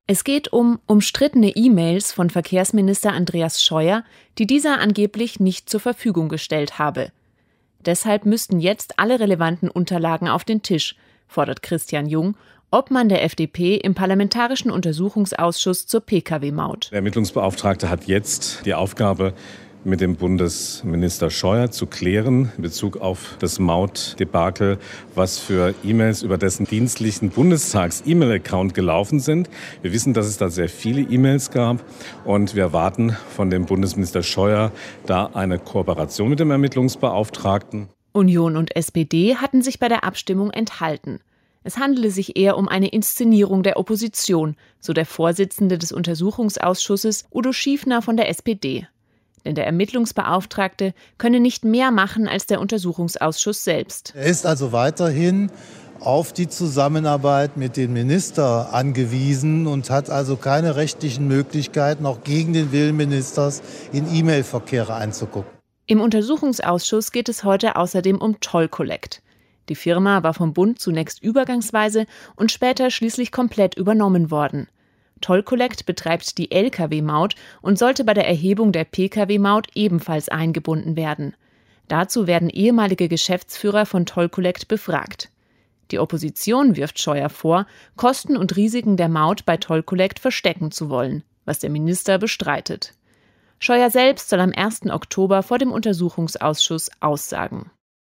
Es geht um umstrittene E-Mails von Verkehrsminister Andreas Scheuer, die dieser angeblich nicht zur Verfügung gestellt habe. Deshalb müssten jetzt alle relevanten Unterlagen auf den Tisch, fordert Christian Jung, Obmann der FDP im Parlamentarischen Untersuchungsausschuss zur Pkw-Maut. Der Ermittlungsbeauftragte hat jetzt die Aufgabe, mit dem Bundesminister Scheuer zu klären in Bezug auf das Mautdebakel, was für E-Mails über dessen dienstlichen Bundestags-E-Mail-Account gelaufen sind. Wir wissen, dass es da sehr viele E-Mails gab und wir erwarten von dem Bundesminister Scheuer da eine Kooperation mit dem Ermittlungsbeauftragten. Union und SPD hatten sich bei der Abstimmung enthalten. Es handele sich eher um eine Inszenierung der Opposition, so der Vorsitzende des Untersuchungsausschusses Udo Schiefner von der SPD. Denn der Ermittlungsbeauftragte könne nicht mehr machen als der Untersuchungsausschuss selbst. Er ist also weiterhin auf die Zusammenarbeit mit dem Minister angewiesen und hat also keine rechtlichen Möglichkeiten, auch gegen den Willen Ministers in E-Mail-Verkehre einzugucken. Im Untersuchungsausschuss geht es heute außerdem um Toll Collect. Die Firma war vom Bund zunächst übergangsweise und später schließlich komplett übernommen worden. Toll Collect betreibt die Lkw-Maut und sollte bei der Erhebung der Pkw-Maut ebenfalls eingebunden werden. Dazu werden ehemalige Geschäftsführer von Toll Collect befragt. Die Opposition wirft Scheuer vor, Kosten und Risiken der Maut bei Toll Collect verstecken zu wollen, was der Minister bestreitet. Scheuer selbst soll am 1. Oktober vor dem Untersuchungsausschuss aussagen.